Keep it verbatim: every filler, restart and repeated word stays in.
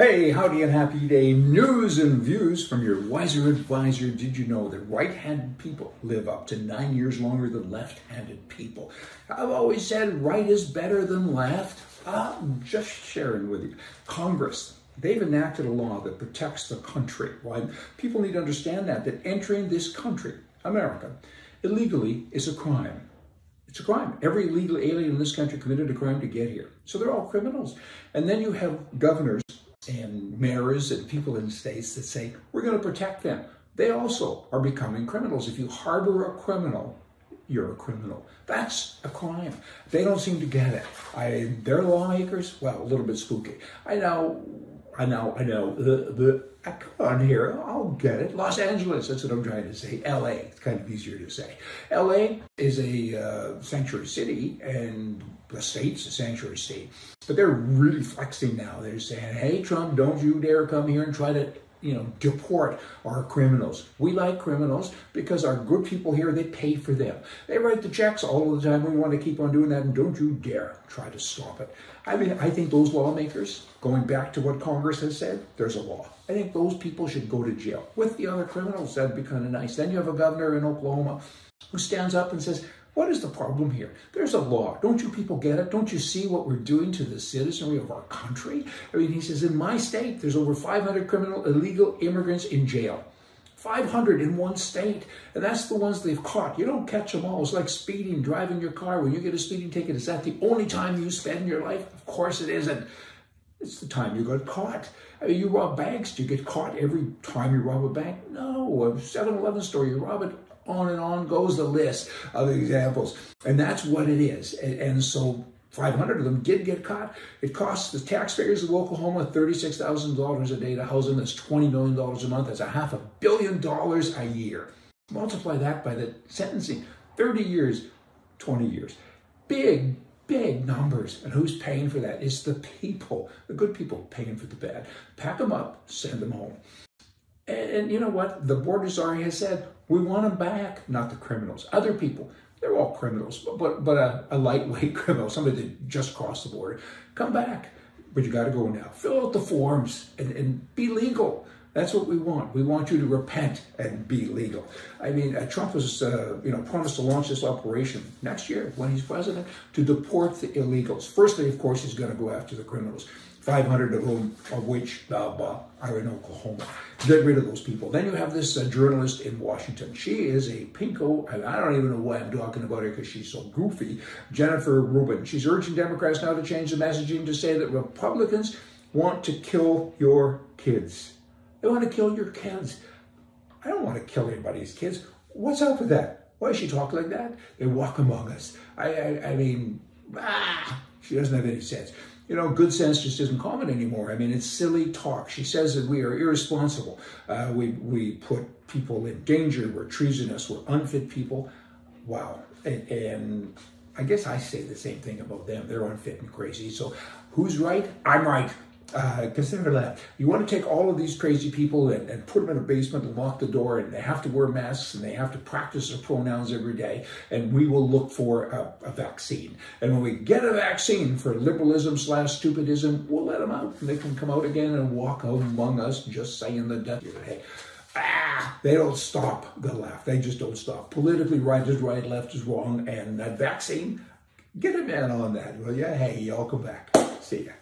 Hey, howdy and happy day. News and views from your wiser advisor. Did you know that right-handed people live up to nine years longer than left-handed people? I've always said right is better than left. I'm just sharing with you. Congress, they've enacted a law that protects the country. Why? People need to understand that, that entering this country, America, illegally is a crime. It's a crime. Every illegal alien in this country committed a crime to get here. So they're all criminals. And then you have governors and mayors and people in states that say, we're going to protect them. They also are becoming criminals. If you harbor a criminal, you're a criminal. That's a crime. They don't seem to get it. I, they're lawmakers, well, a little bit spooky. I know, I know, I know, the, the, come on here, I'll get it. Los Angeles, that's what I'm trying to say. L A, it's kind of easier to say. L A is a uh, sanctuary city, and the state's a sanctuary state. But they're really flexing now. They're saying, hey, Trump, don't you dare come here and try to, you know, deport our criminals. We like criminals because our good people here, they pay for them. They write the checks all the time. We want to keep on doing that, and don't you dare try to stop it. I mean, I think those lawmakers, going back to what Congress has said, there's a law. I think those people should go to jail with the other criminals. That'd be kind of nice. Then you have a governor in Oklahoma who stands up and says, what is the problem here? There's a law. Don't you people get it? Don't you see what we're doing to the citizenry of our country? I mean, he says, in my state, there's over five hundred criminal illegal immigrants in jail. five hundred in one state. And that's the ones they've caught. You don't catch them all. It's like speeding, driving your car. When you get a speeding ticket, is that the only time you spend in your life? Of course it isn't. It's the time you got caught. I mean, you rob banks. Do you get caught every time you rob a bank? No. A seven eleven store, you rob it. On and on goes the list of examples. And that's what it is. And, and so five hundred of them did get caught. It costs the taxpayers of Oklahoma thirty-six thousand dollars a day to house them. That's twenty million dollars a month. That's a half a billion dollars a year. Multiply that by the sentencing. thirty years, twenty years. Big, big numbers. And who's paying for that? It's the people, the good people paying for the bad. Pack them up, send them home. And, and you know what? The border czar has said, we want them back, not the criminals. Other people, they're all criminals, but but, but a, a lightweight criminal, somebody that just crossed the border, come back. But you got to go now. Fill out the forms and, and be legal. That's what we want. We want you to repent and be legal. I mean, uh, Trump has uh, you know, promised to launch this operation next year when he's president to deport the illegals. Firstly, of course, he's going to go after the criminals. five hundred of whom, of which uh, are in Oklahoma. Get rid of those people. Then you have this uh, journalist in Washington. She is a pinko. I don't even know why I'm talking about her because she's so goofy. Jennifer Rubin. She's urging Democrats now to change the messaging to say that Republicans want to kill your kids. They want to kill your kids. I don't want to kill anybody's kids. What's up with that? Why does she talk like that? They walk among us. I, I, I mean, ah, she doesn't have any sense. You know, good sense just isn't common anymore. I mean, it's silly talk. She says that we are irresponsible. Uh, we, we put people in danger. We're treasonous. We're unfit people. Wow. And, and I guess I say the same thing about them. They're unfit and crazy. So who's right? I'm right. Uh, consider that. You want to take all of these crazy people and, and put them in a basement and lock the door, and they have to wear masks and they have to practice their pronouns every day, and we will look for a, a vaccine. And when we get a vaccine for liberalism slash stupidism, we'll let them out, and they can come out again and walk out among us just saying the death. Hey, ah, they don't stop the left. They just don't stop. Politically, right is right, left is wrong, and that vaccine, get a man on that, will you? Hey, y'all come back. See ya.